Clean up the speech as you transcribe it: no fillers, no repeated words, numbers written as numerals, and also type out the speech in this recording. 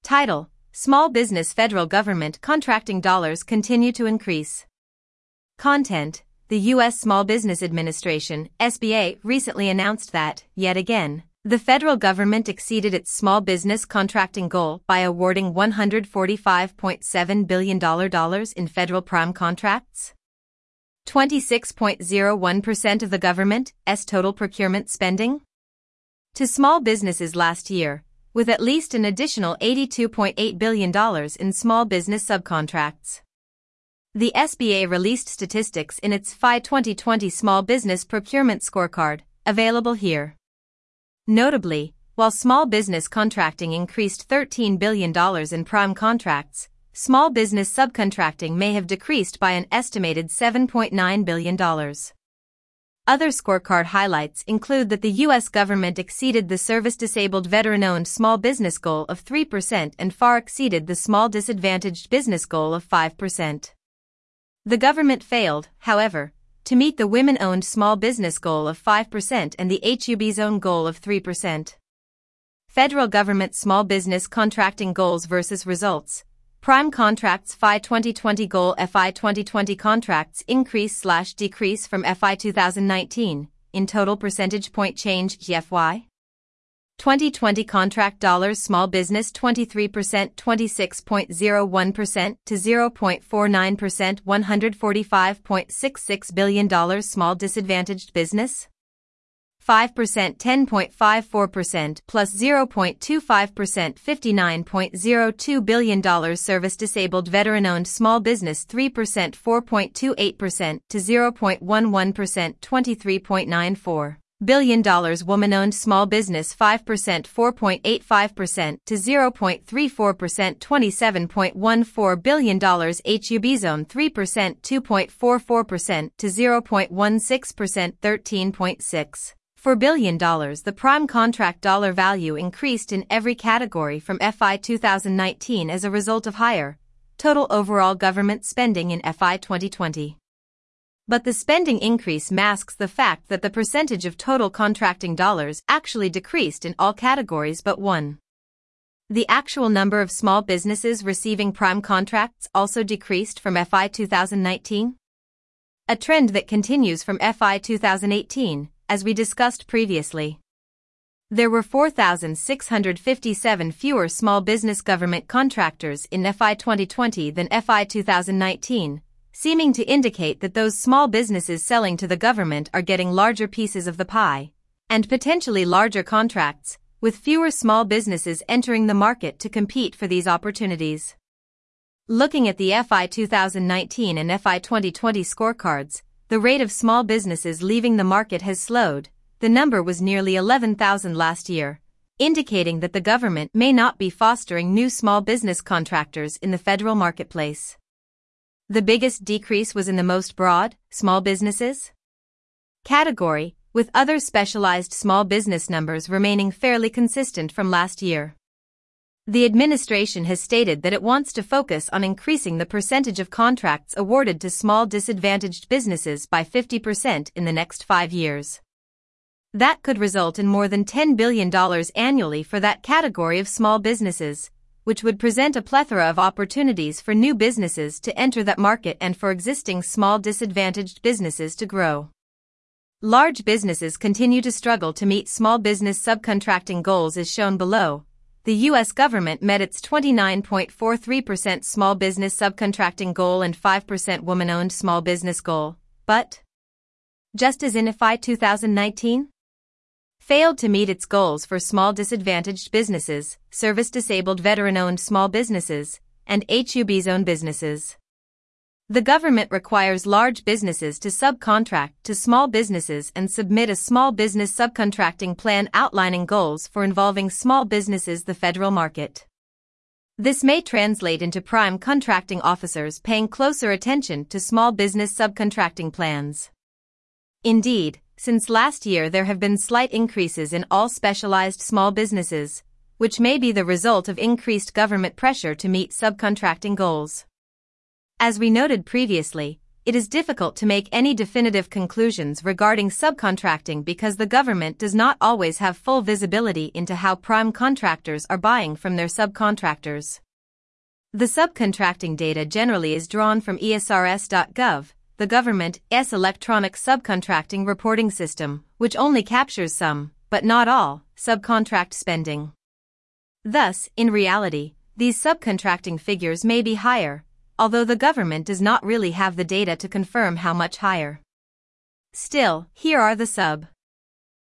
Title: Small Business Federal Government Contracting Dollars Continue to Increase. Content: The U.S. Small Business Administration, SBA, recently announced that, yet again, the federal government exceeded its small business contracting goal by awarding $145.7 billion in federal prime contracts. 26.01% of the government's total procurement spending to small businesses last year, with at least an additional $82.8 billion in small business subcontracts. The SBA released statistics in its FY 2020 Small Business Procurement Scorecard, available here. Notably, while small business contracting increased $13 billion in prime contracts, small business subcontracting may have decreased by an estimated $7.9 billion. Other scorecard highlights include that the U.S. government exceeded the service-disabled veteran-owned small business goal of 3% and far exceeded the small disadvantaged business goal of 5%. The government failed, however, to meet the women-owned small business goal of 5% and the HUB's own goal of 3%. Federal government small business contracting goals versus results. Prime contracts FY 2020 goal. FY 2020 contracts increase/decrease from FY 2019, in total percentage point change. FY 2020 contract dollars small business 23%, 26.01% to 0.49%, $145.66 billion small disadvantaged business 5%, 10.54% plus 0.25%, $59.02 billion service disabled veteran-owned small business 3%, 4.28% to 0.11%, $23.94 billion woman-owned small business 5%, 4.85% to 0.34%, $27.14 billion HUB zone 3%, 2.44% to 0.16%, $13.64 billion. The prime contract dollar value increased in every category from FY 2019 as a result of higher total overall government spending in FY 2020. But the spending increase masks the fact that the percentage of total contracting dollars actually decreased in all categories but one. The actual number of small businesses receiving prime contracts also decreased from FY 2019, a trend that continues from FY 2018, as we discussed previously. There were 4,657 fewer small business government contractors in FY 2020 than FY 2019, seeming to indicate that those small businesses selling to the government are getting larger pieces of the pie, and potentially larger contracts, with fewer small businesses entering the market to compete for these opportunities. Looking at the FY 2019 and FY 2020 scorecards, the rate of small businesses leaving the market has slowed. The number was nearly 11,000 last year, indicating that the government may not be fostering new small business contractors in the federal marketplace. The biggest decrease was in the most broad, small businesses category, with other specialized small business numbers remaining fairly consistent from last year. The administration has stated that it wants to focus on increasing the percentage of contracts awarded to small disadvantaged businesses by 50% in the next 5 years. That could result in more than $10 billion annually for that category of small businesses, which would present a plethora of opportunities for new businesses to enter that market and for existing small disadvantaged businesses to grow. Large businesses continue to struggle to meet small business subcontracting goals as shown below. The U.S. government met its 29.43% small business subcontracting goal and 5% woman-owned small business goal, but, just as in FY 2019, failed to meet its goals for small disadvantaged businesses, service-disabled veteran-owned small businesses, and HUB's own businesses. The government requires large businesses to subcontract to small businesses and submit a small business subcontracting plan outlining goals for involving small businesses in the federal market. This may translate into prime contracting officers paying closer attention to small business subcontracting plans. Indeed, since last year there have been slight increases in all specialized small businesses, which may be the result of increased government pressure to meet subcontracting goals. As we noted previously, it is difficult to make any definitive conclusions regarding subcontracting because the government does not always have full visibility into how prime contractors are buying from their subcontractors. The subcontracting data generally is drawn from ESRS.gov, the government's electronic subcontracting reporting system, which only captures some, but not all, subcontract spending. Thus, in reality, these subcontracting figures may be higher, although the government does not really have the data to confirm how much higher. Still, here are the